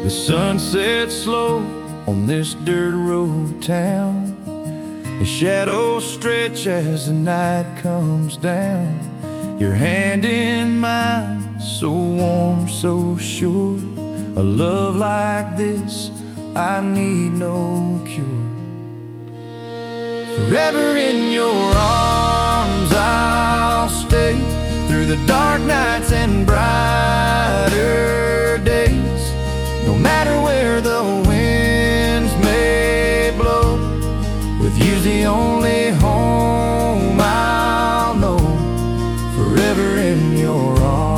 The sun sets slow on this dirt road town. The shadows stretch as the night comes down. Your hand in mine, so warm, so sure. A love like this, I need no cure. Forever in your arms I'll stay, through the dark nights and brighter days. No matter where the winds may blow, with you's the only home I'll know. Forever in your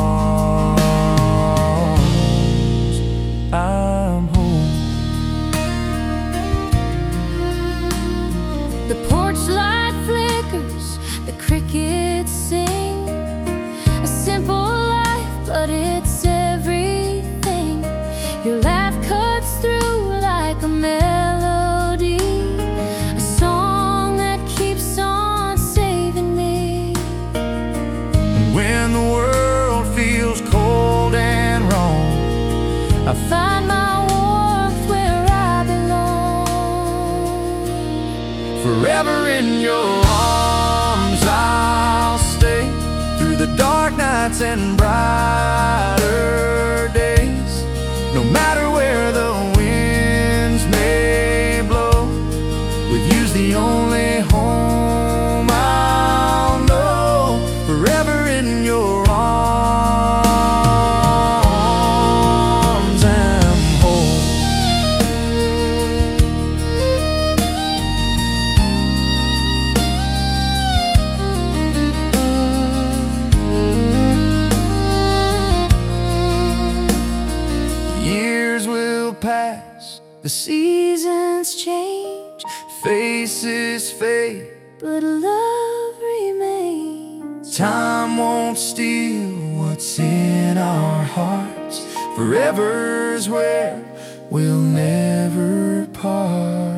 arms, I'm home. The porch light flickers, the crickets sing. A simple life, but it's everything. Your laugh cuts through like a melody, a song that keeps on saving me. And when the world feels cold and wrong, I find my warmth where I belong. forever in your arms I'll stay, through the dark nights and brighter days. No matter where the winds may blow, with you's the only home I'll know. Forever in your arms, I'm home. Years will pass, the seasons change, faces fade, But love remains. time won't steal what's in our hearts. Forever's where we'll never part.